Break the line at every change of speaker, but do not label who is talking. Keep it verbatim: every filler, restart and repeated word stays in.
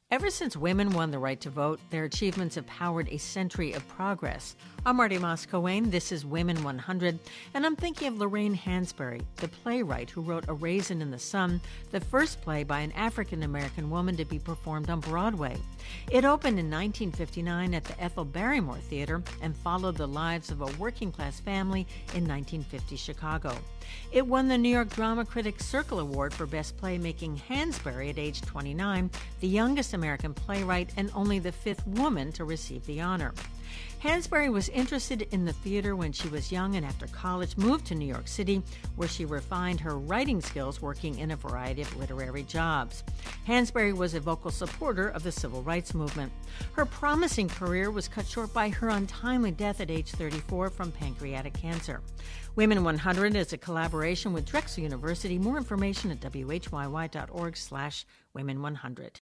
Ever since women won the right to vote, their achievements have powered a century of progress. I'm Marty Moss-Coane. This is Women one hundred, and I'm thinking of Lorraine Hansberry, the playwright who wrote A Raisin in the Sun, the first play by an African-American woman to be performed on Broadway. It opened in nineteen fifty-nine at the Ethel Barrymore Theater and followed the lives of a working-class family in nineteen fifty Chicago. It won the New York Drama Critics Circle Award for Best Play, making Hansberry, at age twenty-nine, the youngest American playwright and only the fifth woman to receive the honor. Hansberry was interested in the theater when she was young and after college moved to New York City, where she refined her writing skills working in a variety of literary jobs. Hansberry was a vocal supporter of the civil rights movement. Her promising career was cut short by her untimely death at age thirty-four from pancreatic cancer. Women one hundred is a collaboration with Drexel University. More information at w h y y dot org slash women one hundred.